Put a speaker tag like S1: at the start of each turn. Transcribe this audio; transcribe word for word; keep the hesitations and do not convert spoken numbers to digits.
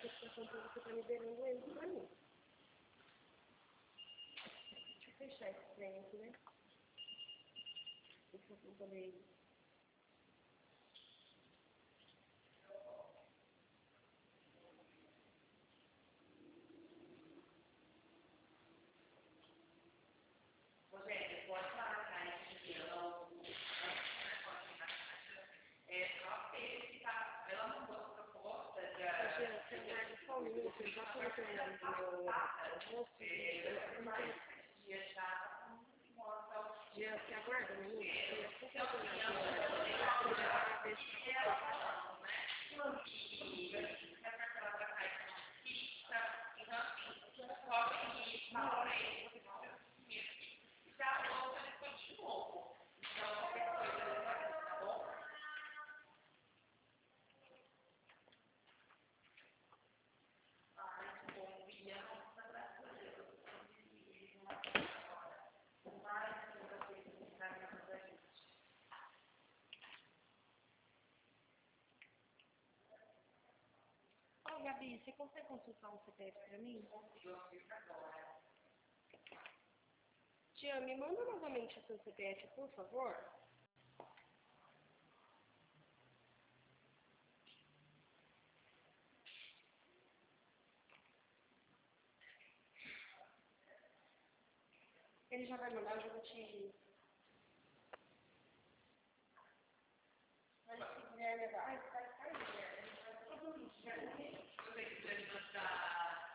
S1: notificação pra você tá liberando ele pra mim. Deixa eu fechar esse trem aqui, né? Deixa eu poder...
S2: Rogério, pode marcar esse dia, não. É só ele que tá. Ela mandou a proposta de.
S1: Jean, você guarda só um minuto, já coloquei o nome do meu almoço.
S2: Dia já
S1: Jean, você aguarda um minuto?
S2: então,
S1: Ô, Gabi, você consegue consultar um C P F pra mim? Jean, me manda novamente o seu C P F, por favor. Ele já vai mandar, eu já vou te... Mas se quiser levar... Ai, sai, sai, Guilherme.